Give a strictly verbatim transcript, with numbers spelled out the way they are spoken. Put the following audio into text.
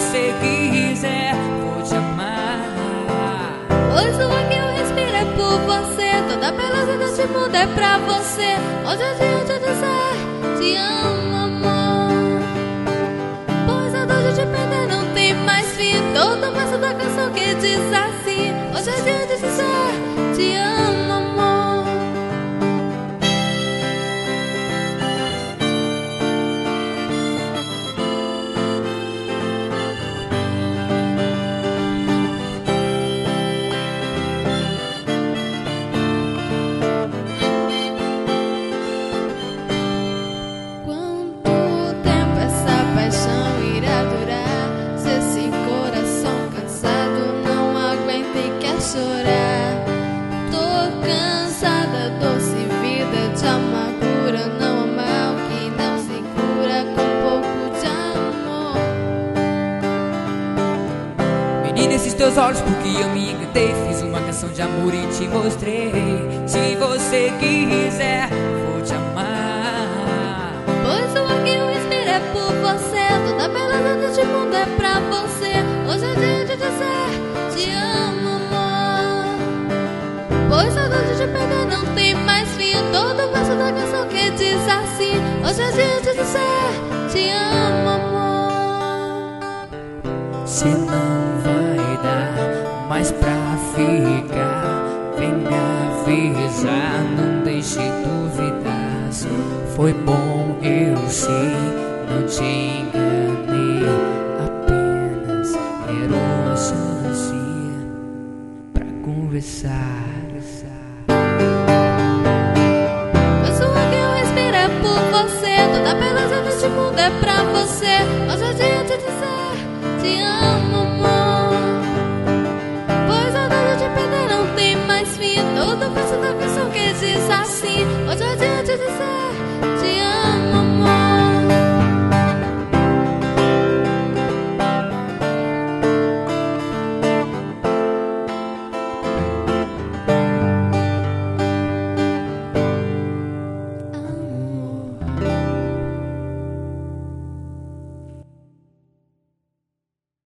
você quiser, vou te amar. Pois o ar que eu respiro é por você, toda beleza deste mundo é pra você. Hoje é dia de dizer te amo, amor. Pois a dor de te perder não tem mais fim. Todo o verso da canção que diz assim: hoje é dia de dizer te amo, amor. Quanto tempo essa paixão irá durar? Se esse coração cansado não aguenta e quer chorar. Tô cansada, doce vida de amargura. Não amar o que não se cura com pouco de amor. Menina, esses teus olhos, porque eu me encantei. Fiz uma canção de amor e te mostrei. Se você quiser, vou te amar. Pois o ar que eu respiro é por você, toda beleza deste mundo é pra você. Hoje é dia de dizer te amo, amor. Pois a dor de te perder não tem mais fim. Todo o verso da canção que diz assim: hoje é dia de dizer te amo, amor. Se não vai dar mais pra ficar, vem me avisar, não deixe duvidar. Foi bom, eu sei, não te